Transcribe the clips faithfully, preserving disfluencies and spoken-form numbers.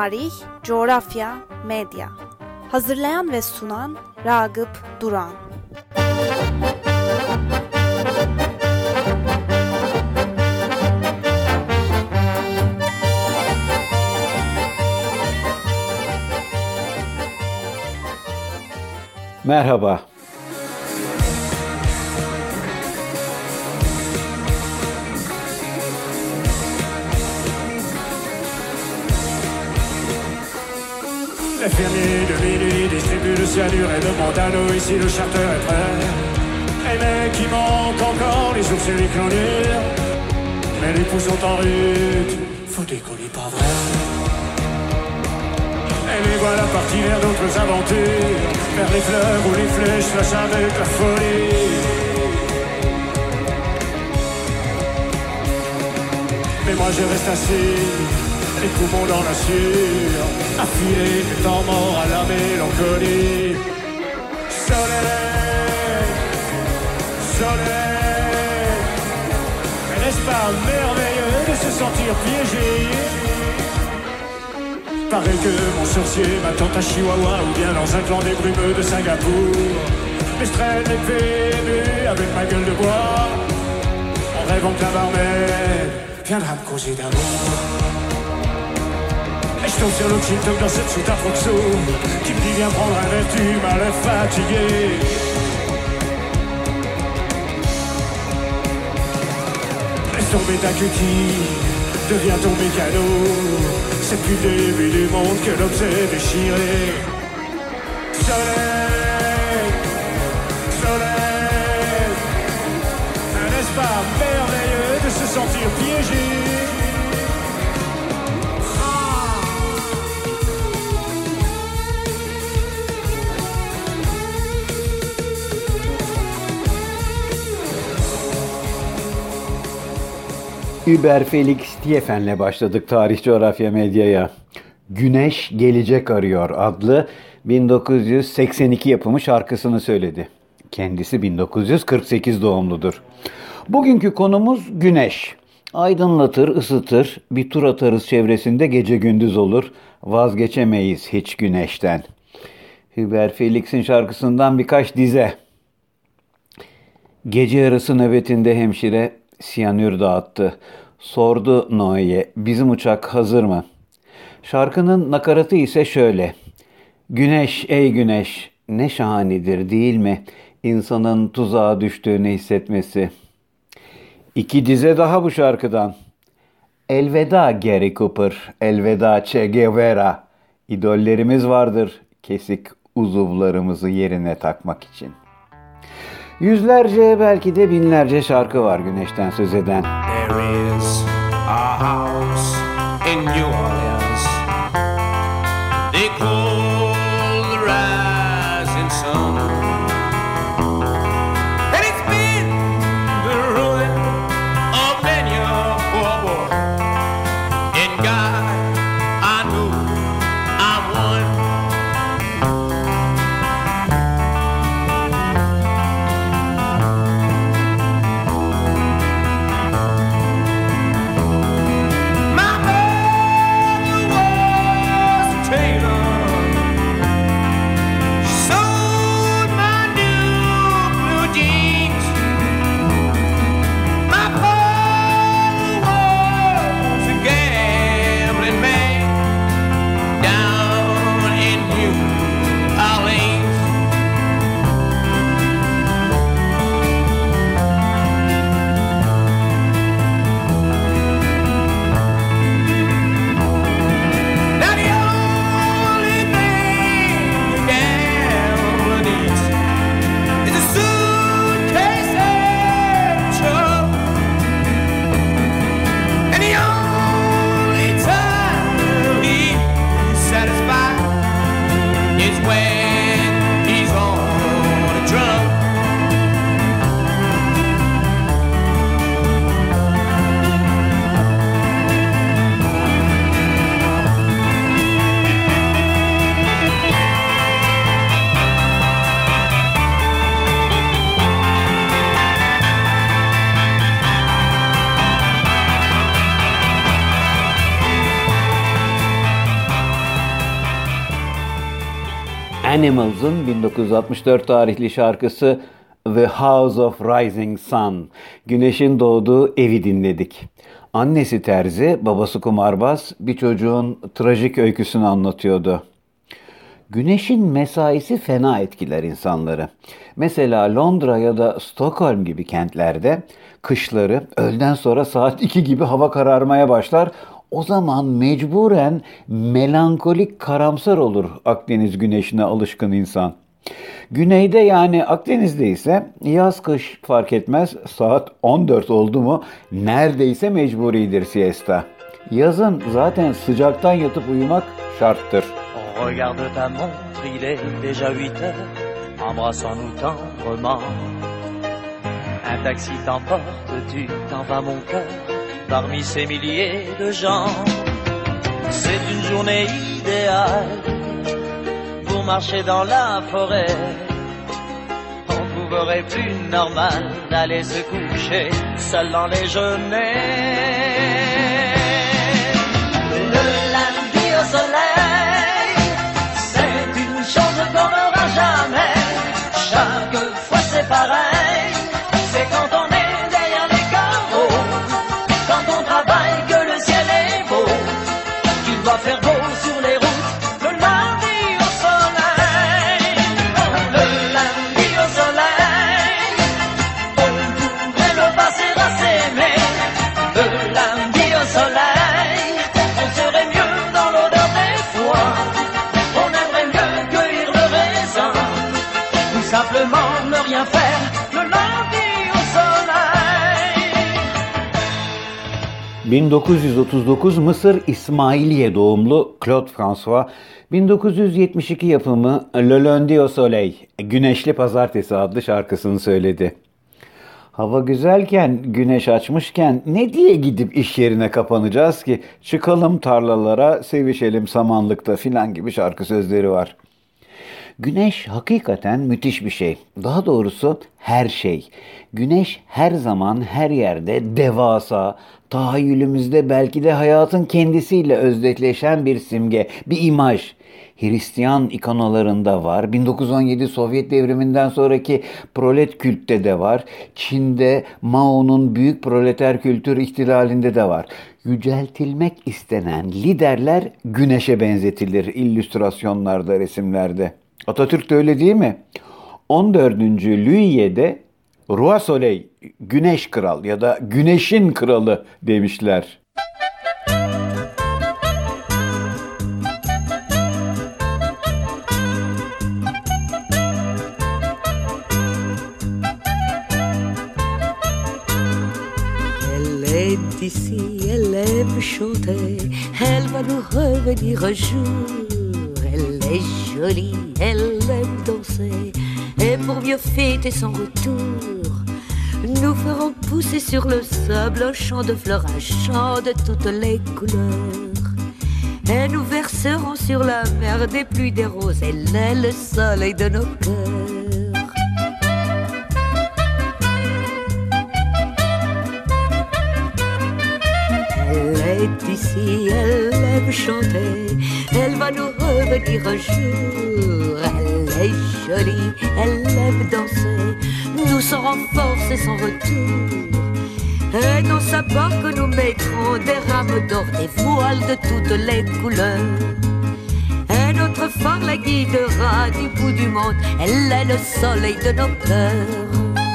Tarih, coğrafya, medya. Hazırlayan ve sunan Ragıp Duran. Merhaba. Le fermier de minuit distribue le cyanure et demande à l'eau ici le charter est prêt. Et mec, il manque encore les ours et les clonures. Mais les poules sont en rute, faut décoller pas vrai. Et les voilà partis vers d'autres aventures, vers les fleurs où les flèches lâchent avec la folie. Mais moi je reste assis, les poumons dans la sueur, affilé du temps mort à la mélancolie. Soleil, soleil, n'est-ce pas merveilleux de se sentir piégé? Pareil que mon sorcier m'attend à Chihuahua ou bien dans un clan des brumeux de Singapour. Mais je traîne les P M U avec ma gueule de bois, en rêvant que la barmaid viendra me causer d'amour. Et je tombe sur l'autre chip dans cette soute à Proxo qui me dit viens prendre un verre, tu m'as l'air fatigué. Laisse tomber ta cutie, deviens ton mécano. C'est plus le début du monde que l'homme s'est déchiré. Soleil, soleil, n'est-ce pas merveilleux de se sentir piégé? Über Felix Tiefen'le başladık tarih coğrafya medyaya. Güneş Gelecek Arıyor adlı bin dokuz yüz seksen iki yapımı şarkısını söyledi. Kendisi bin dokuz yüz kırk sekiz doğumludur. Bugünkü konumuz güneş. Aydınlatır, ısıtır, bir tur atarız çevresinde gece gündüz olur. Vazgeçemeyiz hiç güneşten. Über Felix'in şarkısından birkaç dize. Gece yarısı nöbetinde hemşire siyanür dağıttı. Sordu Noe'ye, bizim uçak hazır mı? Şarkının nakaratı ise şöyle. Güneş ey güneş, ne şahanedir değil mi? İnsanın tuzağa düştüğünü hissetmesi. İki dize daha bu şarkıdan. Elveda Gary Cooper, elveda Che Guevara. İdollerimiz vardır, kesik uzuvlarımızı yerine takmak için. Yüzlerce belki de binlerce şarkı var güneşten söz eden. There is a house in New Orleans they call the rising sun, and it's been the ruin of many a poor boy. In God I know I'm one. My Animals'ın bin dokuz yüz altmış dört tarihli şarkısı The House of Rising Sun, Güneşin Doğduğu Evi dinledik. Annesi terzi, babası kumarbaz, bir çocuğun trajik öyküsünü anlatıyordu. Güneşin mesaisi fena etkiler insanları. Mesela Londra ya da Stockholm gibi kentlerde kışları öğleden sonra saat iki gibi hava kararmaya başlar. O zaman mecburen melankolik karamsar olur Akdeniz güneşine alışkın insan. Güneyde yani Akdeniz'de ise yaz kış fark etmez saat on dört oldu mu neredeyse mecburidir siesta. Yazın zaten sıcaktan yatıp uyumak şarttır. On regarde ta montre, il est déjà huit heures, embrassons-nous tendrement. Un taxi t'emporte, tu t'en vas mon cœur, parmi ces milliers de gens. C'est une journée idéale pour marcher dans la forêt. On trouverait plus normal d'aller se coucher seul dans les genêts. Le lundi au soleil, c'est une chose qu'on n'aura jamais. Chaque fois c'est pareil, c'est quand on est derrière les carreaux, quand on travaille que le ciel est beau, qu'il doit faire beau sur les routes. Le lundi au soleil, oh, le lundi au soleil, on pourrait le passer à s'aimer. Le lundi au soleil, on serait mieux dans l'odeur des foins, on aimerait mieux cueillir le raisin, ou simplement ne rien faire. Le lundi au soleil. bin dokuz yüz otuz dokuz Mısır İsmailiye doğumlu Claude François, bin dokuz yüz yetmiş iki yapımı Le Lundi au Soleil, Güneşli Pazartesi adlı şarkısını söyledi. Hava güzelken, güneş açmışken ne diye gidip iş yerine kapanacağız ki? Çıkalım tarlalara, sevişelim samanlıkta filan gibi şarkı sözleri var. Güneş hakikaten müthiş bir şey. Daha doğrusu her şey. Güneş her zaman her yerde devasa, tahayyülümüzde belki de hayatın kendisiyle özdeşleşen bir simge, bir imaj. Hristiyan ikonalarında var. bin dokuz yüz on yedi Sovyet devriminden sonraki prolet kültte de var. Çin'de Mao'nun büyük proleter kültür ihtilalinde de var. Yüceltilmek istenen liderler güneşe benzetilir illüstrasyonlarda, resimlerde. Atatürk de öyle değil mi? on dördüncü Louis'e de Roi Soleil, Güneş Kral ya da Güneşin Kralı demişler. Elle est ici, elle aime chanter, elle va nous revenir un jour. Elle est jolie, elle aime danser, et pour mieux fêter son retour, nous ferons pousser sur le sable un champ de fleurs, un champ de toutes les couleurs. Et nous verserons sur la mer des pluies des roses, elle est le soleil de nos cœurs. Elle est ici, elle aime chanter, elle va nous revenir un jour. Elle est jolie, elle aime danser, nous saurons forcer son retour. Et dans sa barque nous mettrons des rames d'or, des voiles de toutes les couleurs. Et notre phare la guidera du bout du monde, elle est le soleil de nos cœurs.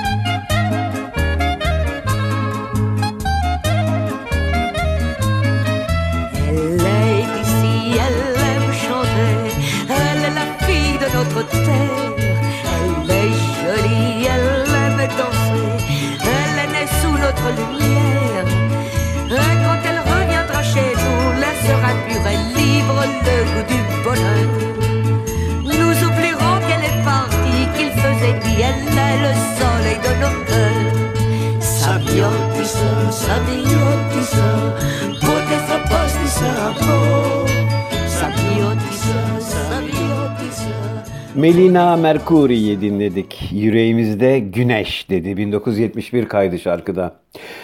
Notre terre, elle est jolie, elle aime danser, elle est née sous notre lumière. Et quand elle reviendra chez nous, l'air sera pur et libre, le goût du bonheur. Nous oublierons qu'elle est partie, qu'il faisait nuit, elle est le soleil de nos cœurs. Sabiotis, sabiotis, potessa pastis amor. Sabiotis, sabiotis. Melina Mercouri'yi dinledik. Yüreğimizde güneş dedi. bin dokuz yüz yetmiş bir kaydı şarkıda.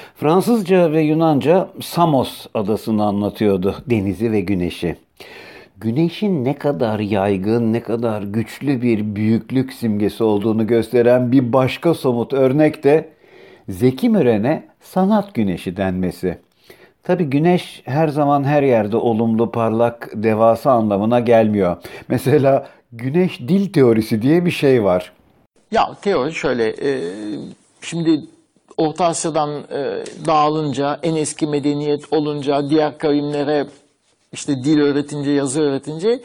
Fransızca ve Yunanca Samos adasını anlatıyordu. Denizi ve güneşi. güneşin ne kadar yaygın, ne kadar güçlü bir büyüklük simgesi olduğunu gösteren bir başka somut örnek de Zeki Müren'e sanat güneşi denmesi. Tabii güneş her zaman her yerde olumlu, parlak, devasa anlamına gelmiyor. Mesela güneş dil teorisi diye bir şey var. Ya teori şöyle, e, şimdi Orta Asya'dan e, dağılınca, en eski medeniyet olunca, diğer kavimlere işte dil öğretince, yazı öğretince,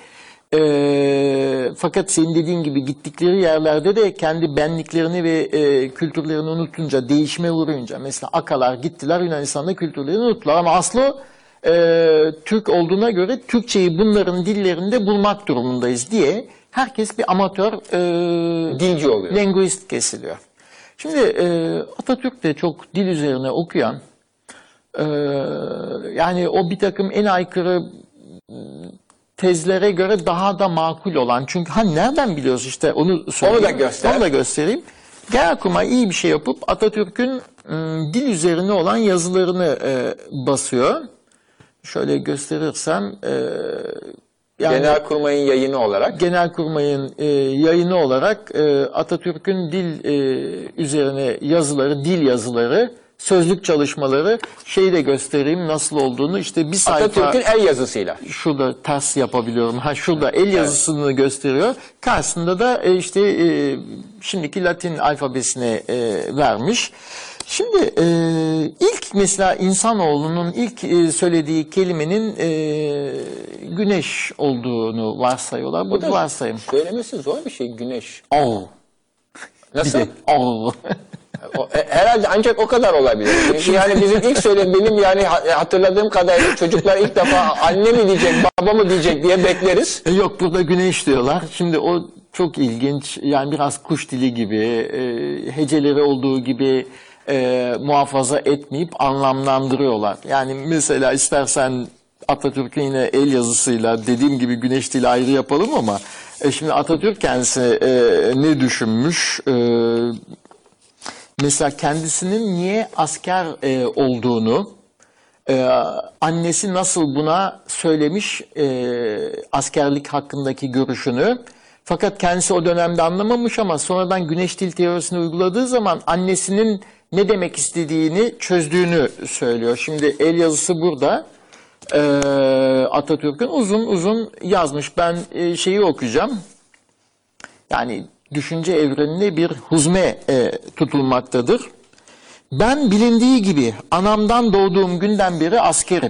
e, fakat senin dediğin gibi gittikleri yerlerde de kendi benliklerini ve e, kültürlerini unutunca, değişime uğrayınca, mesela Akalar gittiler Yunanistan'da kültürlerini unuttular ama aslı e, Türk olduğuna göre Türkçeyi bunların dillerinde bulmak durumundayız diye herkes bir amatör e, dilci oluyor. Linguist kesiliyor. Şimdi e, Atatürk de çok dil üzerine okuyan, e, yani o bir takım en aykırı tezlere göre daha da makul olan. Çünkü hani nereden biliyoruz işte onu söyleyeyim. Onu da göster. Onu da göstereyim. Genelkurmay iyi bir şey yapıp Atatürk'ün ım, dil üzerine olan yazılarını e, basıyor. Şöyle gösterirsem e, yani Genelkurmay'ın yayını olarak. Genelkurmay'ın e, yayını olarak e, Atatürk'ün dil e, üzerine yazıları, dil yazıları, sözlük çalışmaları, şeyi de göstereyim nasıl olduğunu. İşte bir sayfa. Atatürk'ün el yazısıyla. Şurada ters yapabiliyorum. Ha şurada el yazısını gösteriyor. Karşısında da e, işte e, şimdiki Latin alfabesine e, vermiş. Şimdi e, ilk mesela insanoğlunun ilk e, söylediği kelimenin e, güneş olduğunu varsayıyorlar. Bu da varsayım. Söylemesi zor bir şey güneş. Oh. Nasıl? Oh. O, e, herhalde ancak o kadar olabilir. Çünkü yani bizim ilk söylediğim, benim yani hatırladığım kadarıyla çocuklar ilk defa anne mi diyecek, baba mı diyecek diye bekleriz. E, yok burada güneş diyorlar. Şimdi o çok ilginç. Yani biraz kuş dili gibi, e, heceleri olduğu gibi e, muhafaza etmeyip anlamlandırıyorlar. Yani mesela istersen Atatürk'ün yine el yazısıyla dediğim gibi güneş dili ayrı yapalım ama e, şimdi Atatürk kendisi e, ne düşünmüş? E, Mesela kendisinin niye asker e, olduğunu, e, annesi nasıl buna söylemiş e, askerlik hakkındaki görüşünü. Fakat kendisi o dönemde anlamamış ama sonradan güneş dil teorisini uyguladığı zaman annesinin ne demek istediğini çözdüğünü söylüyor. Şimdi el yazısı burada. E, Atatürk'ün uzun uzun yazmış. Ben e, şeyi okuyacağım. Yani düşünce evrenine bir huzme e, tutulmaktadır. Ben bilindiği gibi anamdan doğduğum günden beri askerim.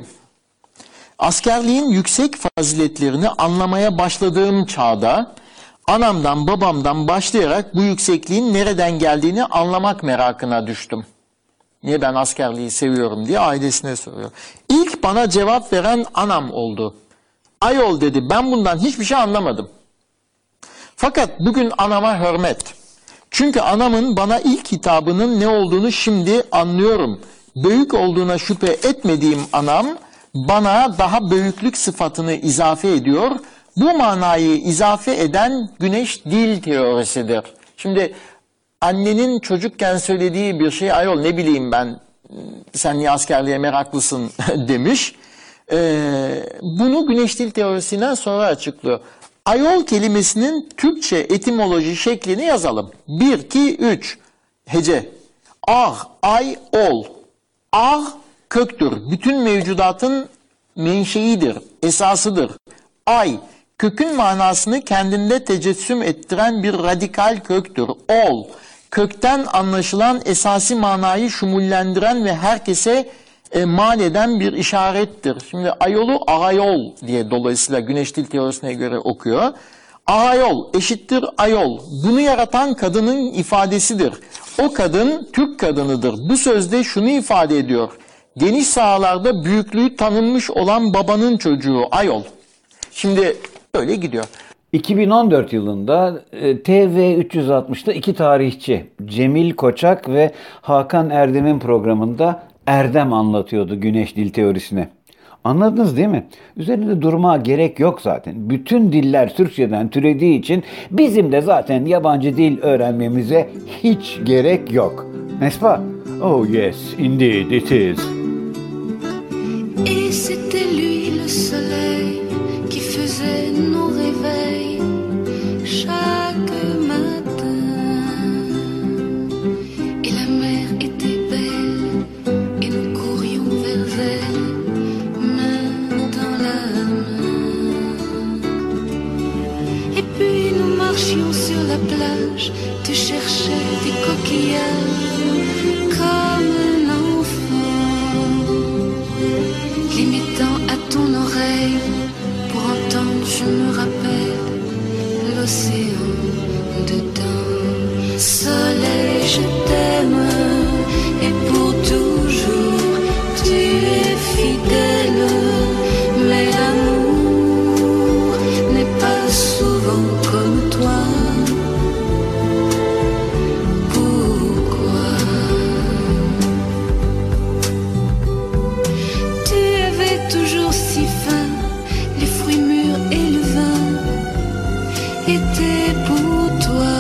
Askerliğin yüksek faziletlerini anlamaya başladığım çağda anamdan babamdan başlayarak bu yüksekliğin nereden geldiğini anlamak merakına düştüm. Niye ben askerliği seviyorum diye ailesine soruyor. İlk bana cevap veren anam oldu. Ayol dedi, ben bundan hiçbir şey anlamadım. Fakat bugün anama hürmet. Çünkü anamın bana ilk hitabının ne olduğunu şimdi anlıyorum. Büyük olduğuna şüphe etmediğim anam bana daha büyüklük sıfatını izafe ediyor. Bu manayı izafe eden güneş dil teorisidir. Şimdi annenin çocukken söylediği bir şey, ayol ne bileyim ben, sen niye askerliğe meraklısın demiş. Ee, bunu güneş dil teorisinden sonra açıklıyor. Ayol kelimesinin Türkçe etimoloji şeklini yazalım. bir, iki, üç. Hece. Ah, ay, ol. Ah, köktür. Bütün mevcudatın menşeidir, esasıdır. Ay, kökün manasını kendinde tecessüm ettiren bir radikal köktür. Ol, kökten anlaşılan esasi manayı şumullendiren ve herkese E, mal eden bir işarettir. Şimdi ayolu ayol diye dolayısıyla güneş dil teorisine göre okuyor. Ayol eşittir ayol. Bunu yaratan kadının ifadesidir. O kadın Türk kadınıdır. Bu sözde şunu ifade ediyor. Geniş sahalarda büyüklüğü tanınmış olan babanın çocuğu ayol. Şimdi böyle gidiyor. iki bin on dört yılında T V üç yüz altmışta iki tarihçi Cemil Koçak ve Hakan Erdem'in programında Erdem anlatıyordu güneş dil teorisini. Anladınız değil mi? Üzerinde durmaya gerek yok zaten. Bütün diller Türkçeden türediği için bizim de zaten yabancı dil öğrenmemize hiç gerek yok. N'est-ce pas? Oh yes, indeed it is. Et c'était lui le soleil qui faisait marchions sur la plage, tu cherchais des coquillages comme un enfant, les mettant à ton oreille pour entendre, je me rappelle, l'océan dedans. Soleil, je t'aime, et pour toujours tu es fidèle, mais l'amour n'est pas souvent comme toi. Pourquoi? Tu avais toujours si faim, les fruits mûrs et le vin étaient pour toi.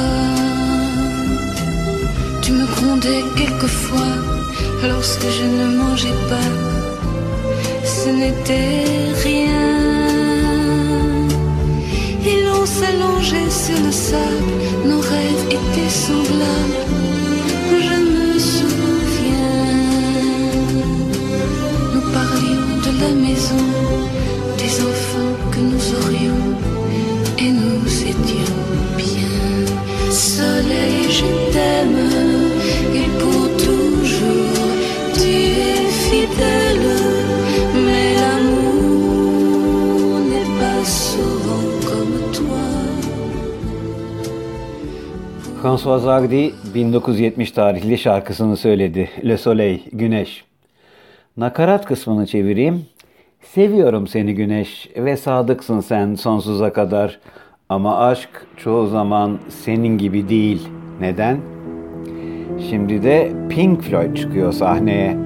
Tu me grondais quelquefois lorsque je ne mangeais pas, ce n'était rien. Et l'on s'allongeait sur le sable, nos rêves étaient semblables, je me souviens. Nous parlions de la maison, des enfants que nous aurions, et nous étions bien. Soleil, je t'aime, et pour toujours tu es fidèle, mais l'amour n'est pas souvent comme toi. François Hardy bin dokuz yüz yetmiş tarihli şarkısını söyledi. Le Soleil, Güneş. Nakarat kısmını çevireyim. Seviyorum seni güneş ve sadıksın sen sonsuza kadar. Ama aşk çoğu zaman senin gibi değil. Neden? Şimdi de Pink Floyd çıkıyor sahneye.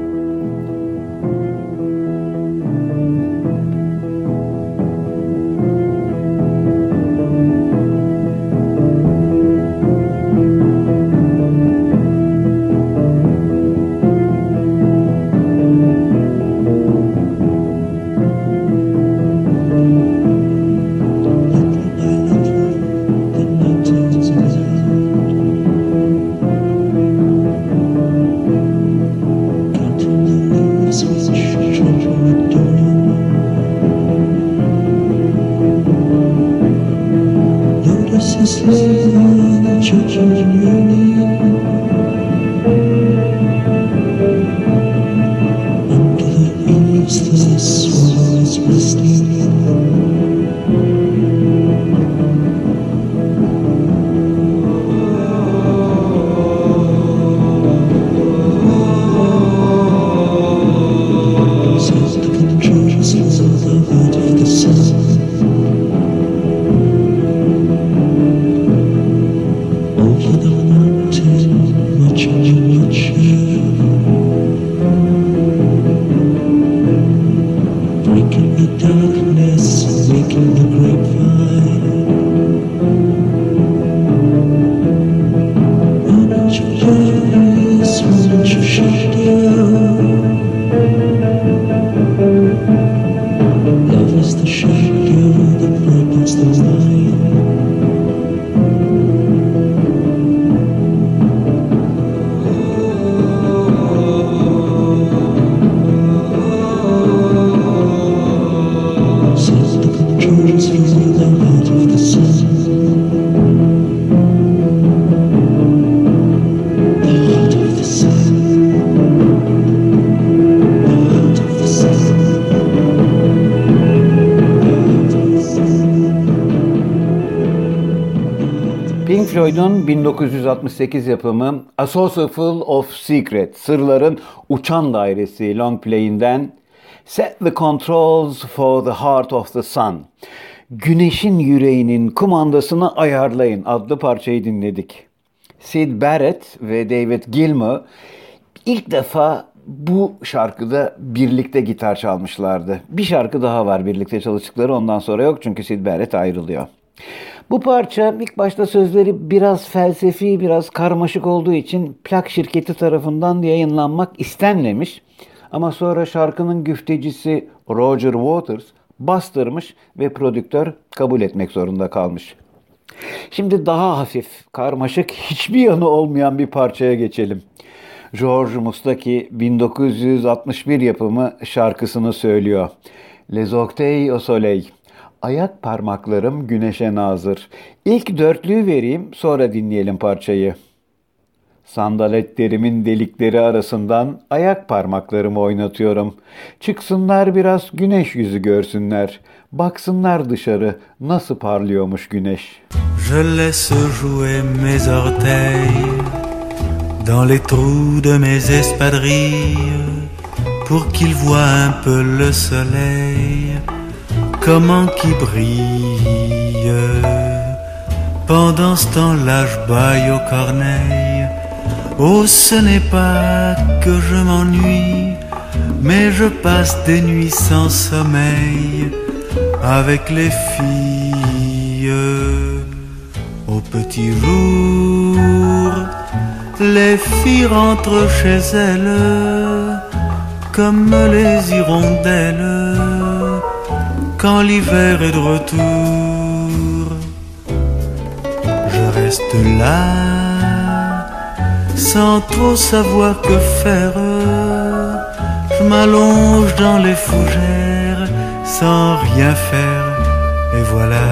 Pink Floyd'un bin dokuz yüz altmış sekiz yapımı A Saucer Full of Secrets, Sırların Uçan Dairesi long play'inden Set the Controls for the Heart of the Sun, Güneşin Yüreğinin Kumandasını Ayarlayın adlı parçayı dinledik. Syd Barrett ve David Gilmour ilk defa bu şarkıda birlikte gitar çalmışlardı. Bir şarkı daha var birlikte çalıştıkları, ondan sonra yok çünkü Syd Barrett ayrılıyor. Bu parça ilk başta sözleri biraz felsefi, biraz karmaşık olduğu için plak şirketi tarafından yayınlanmak istenmemiş. Ama sonra şarkının güftecisi Roger Waters bastırmış ve prodüktör kabul etmek zorunda kalmış. Şimdi daha hafif, karmaşık, hiçbir yanı olmayan bir parçaya geçelim. George Mustaki bin dokuz yüz altmış bir yapımı şarkısını söylüyor. Les Octeils au Soleil, Ayak parmaklarım güneşe nazır. İlk dörtlüğü vereyim, sonra dinleyelim parçayı. Sandaletlerimin delikleri arasından ayak parmaklarımı oynatıyorum. Çıksınlar biraz güneş yüzü görsünler. Baksınlar dışarı nasıl parlıyormuş güneş. Je laisse jouer mes orteils dans les trous de mes espadrilles pour qu'ils voient un peu le soleil, comment qui brille. Pendant ce temps-là, je baille au corneille. Oh, ce n'est pas que je m'ennuie, mais je passe des nuits sans sommeil avec les filles. Au petit jour, les filles rentrent chez elles comme les hirondelles quand l'hiver est de retour. Je reste là sans trop savoir que faire. Je m'allonge dans les fougères sans rien faire, et voilà.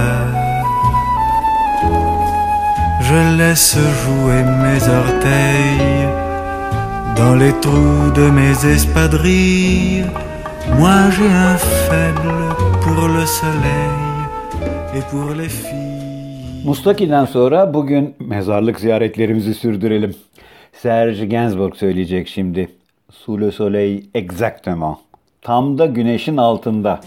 Je laisse jouer mes orteils dans les trous de mes espadrilles. Moi j'ai un faible pour le soleil et pour les filles. Mustaki'den sonra bugün mezarlık ziyaretlerimizi sürdürelim. Serge Gainsbourg söyleyecek şimdi. Sous le soleil exactement. Tam da güneşin altında.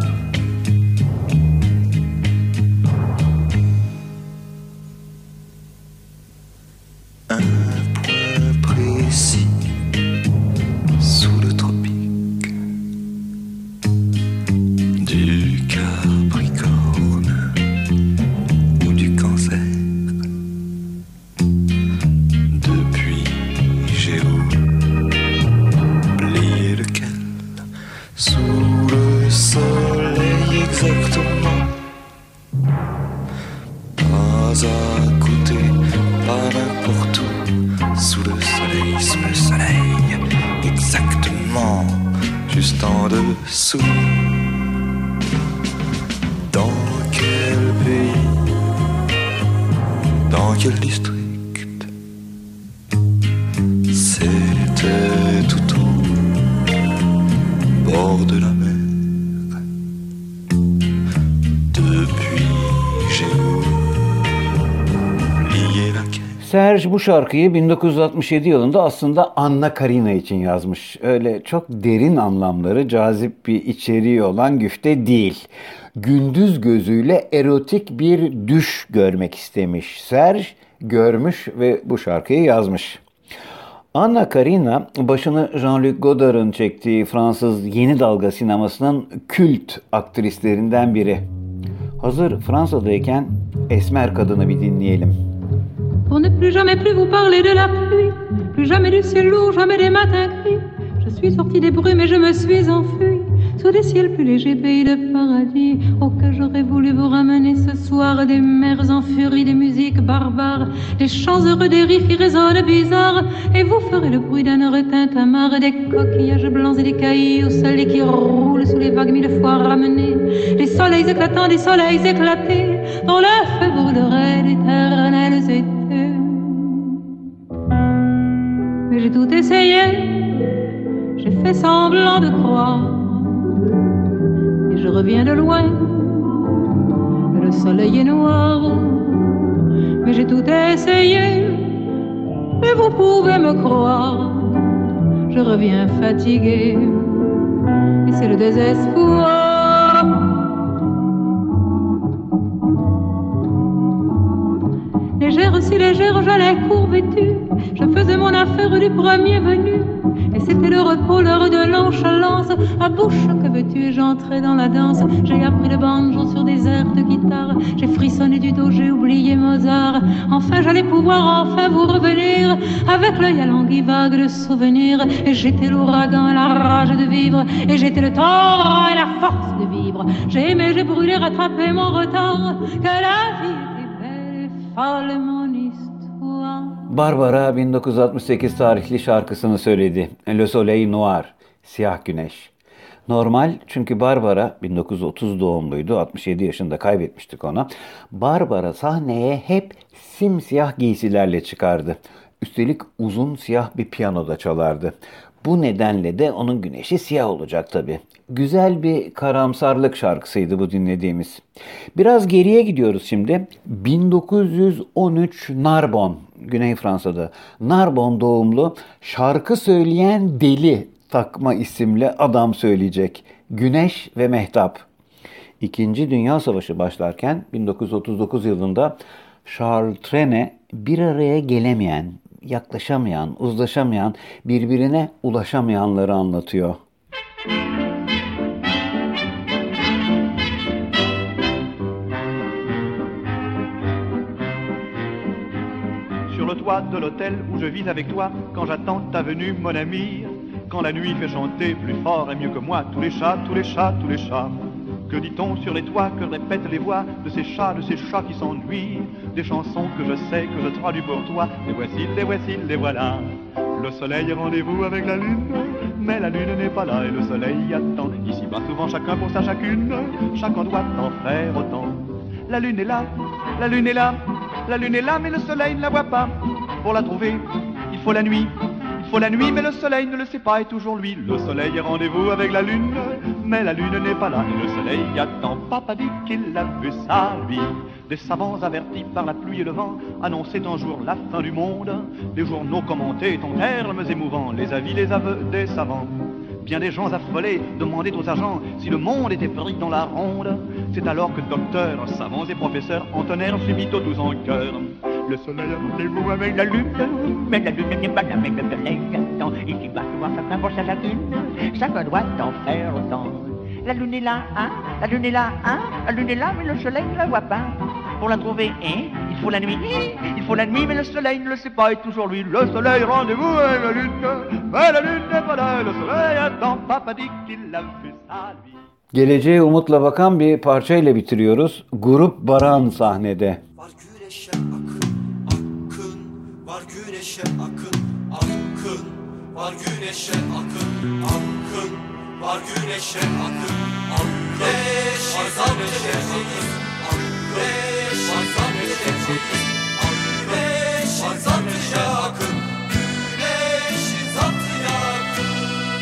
Serge bu şarkıyı bin dokuz yüz altmış yedi yılında aslında Anna Karina için yazmış. Öyle çok derin anlamları, cazip bir içeriği olan güfte değil. Gündüz gözüyle erotik bir düş görmek istemiş. Serge görmüş ve bu şarkıyı yazmış. Anna Karina başını Jean-Luc Godard'ın çektiği Fransız yeni dalga sinemasının kült aktrislerinden biri. Hazır Fransa'dayken Esmer Kadın'ı bir dinleyelim. Pour ne plus jamais plus vous parler de la pluie, plus jamais du ciel lourd, jamais des matins gris. Je suis sortie des brumes et je me suis enfuie sous des ciels plus légers, pays de paradis. Oh que j'aurais voulu vous ramener ce soir, des mers en furie, des musiques barbares, des chants heureux, des rires qui résonnent bizarres. Et vous ferez le bruit d'un heureux tintamarre, des coquillages blancs et des cailloux salés qui roulent sous les vagues mille fois ramenées. Des soleils éclatants, des soleils éclatés, dont le feu brûlerait d'éternels étés. Mais j'ai tout essayé, j'ai fait semblant de croire, et je reviens de loin, le soleil est noir. Mais j'ai tout essayé, et vous pouvez me croire, je reviens fatigué, et c'est le désespoir. Légère, si légère, j'allais court vêtue, je faisais mon affaire du premier venu, et c'était le repos, l'heure de nonchalance. À bouche, que veux-tu, et j'entrais dans la danse. J'ai appris le banjo sur des airs de guitare, j'ai frissonné du dos, j'ai oublié Mozart. Enfin j'allais pouvoir enfin vous revenir, avec l'œil à languille vague de souvenirs. Et j'étais l'ouragan, la rage de vivre, et j'étais le torrent et la force de vivre. J'ai aimé, j'ai brûlé, rattrapé mon retard, que la vie était belle et folle mon histoire. Barbara bin dokuz yüz altmış sekiz tarihli şarkısını söyledi. Le Soleil Noir, Siyah Güneş. Normal, çünkü Barbara bin dokuz yüz otuz doğumluydu. altmış yedi yaşında kaybetmiştik onu. Barbara sahneye hep simsiyah giysilerle çıkardı. Üstelik uzun siyah bir piyanoda çalardı. Bu nedenle de onun güneşi siyah olacak tabii. Güzel bir karamsarlık şarkısıydı bu dinlediğimiz. Biraz geriye gidiyoruz şimdi. bin dokuz yüz on üç Narbonne, Güney Fransa'da. Narbonne doğumlu şarkı söyleyen deli takma isimli adam söyleyecek. Güneş ve Mehtap. İkinci Dünya Savaşı başlarken bin dokuz yüz otuz dokuz yılında Charles Trenet bir araya gelemeyen, yaklaşamayan, uzlaşamayan, birbirine ulaşamayanları anlatıyor. Sur le toit de l'hôtel où je vis avec toi, quand j'attends ta venue, mon ami, quand la nuit fait chanter plus fort et mieux que moi tous les chats, tous les chats, tous les chats. Que dit-on sur les toits, que répètent les voix de ces chats, de ces chats qui s'ennuient, des chansons que je sais, que je traduis pour toi, les voici, les voici, les voilà. Le soleil est rendez-vous avec la lune, mais la lune n'est pas là et le soleil attend. Ici-bas souvent chacun pour sa chacune, chacun doit en faire autant. La lune est là, la lune est là, la lune est là, mais le soleil ne la voit pas. Pour la trouver, il faut la nuit. Il faut la nuit, mais le soleil ne le sait pas, et toujours lui. Le soleil est rendez-vous avec la lune, mais la lune n'est pas là, et le soleil attend. Papa dit qu'il a vu ça, lui. Des savants avertis par la pluie et le vent annonçaient un jour la fin du monde. Les journaux commentaient en termes émouvants les avis, les aveux des savants. Bien des gens affolés demandaient aux agents si le monde était pris dans la ronde. C'est alors que docteurs, savants et professeurs entonnèrent subito tous en chœur. Le soleil a rendez-vous avec la lune, mais la lune n'est pas là, mais le soleil attend. Ici va voir chacun pour sa lagune, chacun doit en faire autant. La lune est là, hein, la lune est là, hein, la lune est là, mais le soleil ne la voit pas. Pour la trouver, hein, il faut la nuit, il faut la nuit, mais le soleil ne le sait pas, et toujours lui. Le soleil rendez-vous avec la lune, mais la lune n'est pas là, le soleil attend. Papa dit qu'il a vu ça, lui. Geleceğe umutla bakan bir parçayla bitiriyoruz. Grup Baran sahnede. Var güneşe akın, akın, var güneşe akın, akın, var güneşe akın, akın, var güneşe akın, akın, güneş var güneşe akın, güneş var güneşe akın, güneş var güneşe akın, güneşin zatı yakın,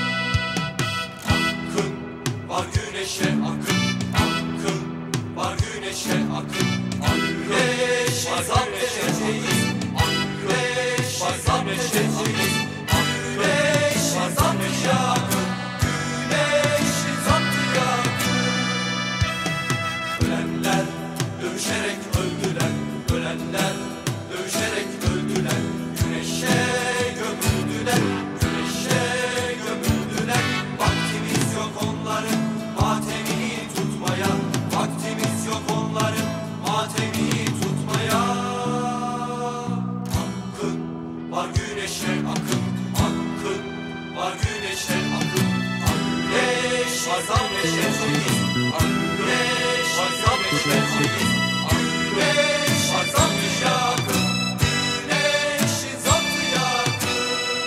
akın, var güneşe akın, akın, var güneşe akın. Güneş var zannedeceğiz, güneş var zannedeceğiz, güneş var zannedeceğiz, güneşin zattı yakın. Ölenler dövüşerek öldüler, ölenler dövüşerek öldüler, güneşe gömüldüler, güneşe gömüldüler. Vaktimiz yok onların matemini tutmaya, vaktimiz yok onların matemini tutmaya. Akın var güneşe akın, akın var güneşe akın, güneş var zannedeceğiz, güneş var zannedeceğiz, güneş var zannedeceğiz akın, güneşin zattı yakın.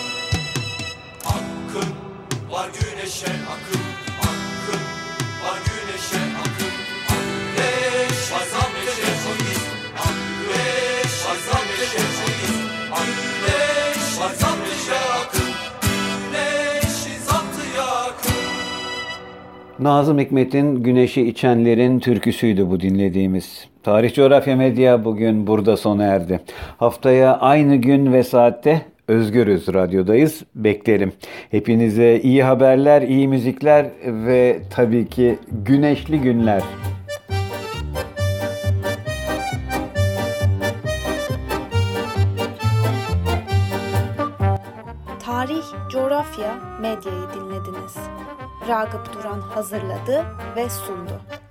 Akın var güneşe akın, akın var güneşe akın, güneş var zannedeceğiz, güneş var zannedeceğiz, güneş var zannedeceğiz akın, güneşin zattı yakın. Nazım Hikmet'in Güneşi İçenlerin türküsüydü bu dinlediğimiz. Tarih Coğrafya Medya bugün burada sona erdi. Haftaya aynı gün ve saatte Özgürüz Radyo'dayız. Beklerim. Hepinize iyi haberler, iyi müzikler ve tabii ki güneşli günler. Tarih, Coğrafya, Medya'yı dinlediniz. Ragıp Duran hazırladı ve sundu.